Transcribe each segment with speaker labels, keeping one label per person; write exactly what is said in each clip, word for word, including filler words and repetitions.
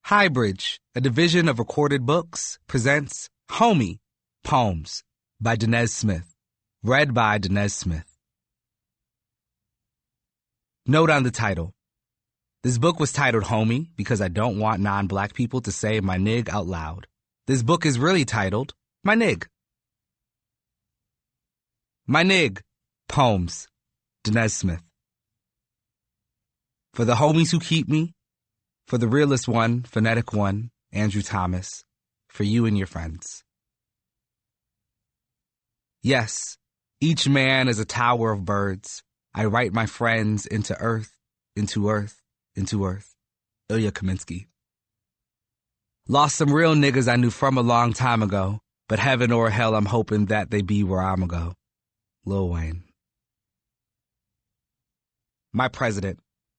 Speaker 1: Highbridge, a division of Recorded Books, presents Homie, Poems by Danez Smith. Read by Danez Smith. Note on the title. This book was titled Homie because I don't want non-black people to say my nig out loud. This book is really titled My Nig. My Nig, Poems, Danez Smith. For the homies who keep me, for the realest one, phonetic one, Andrew Thomas, for you and your friends. Yes, each man is a tower of birds. I write my friends into earth, into earth, into earth. Ilya Kaminsky. Lost some real niggas I knew from a long time ago, but heaven or hell I'm hoping that they be where I'ma go. Lil Wayne. My president.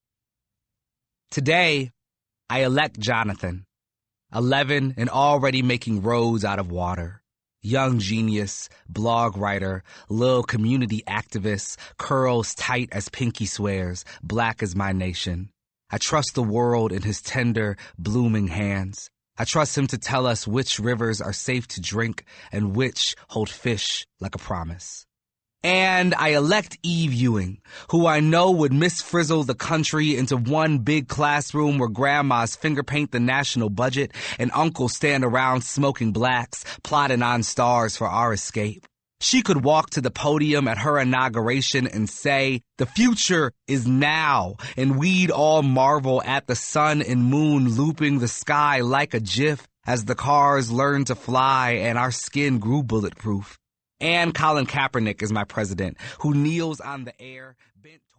Speaker 1: Today, I elect Jonathan, eleven and already making roads out of water. Young genius, blog writer, lil community activist, curls tight as pinky swears, black as my nation. I trust the world in his tender, blooming hands. I trust him to tell us which rivers are safe to drink and which hold fish like a promise. And I elect Eve Ewing, who I know would misfrizzle the country into one big classroom where grandmas finger paint the national budget and uncles stand around smoking blacks, plotting on stars for our escape. She could walk to the podium at her inauguration and say, "The future is now," and we'd all marvel at the sun and moon looping the sky like a gif as the cars learned to fly and our skin grew bulletproof. And Colin Kaepernick is my president, who kneels on the air, bent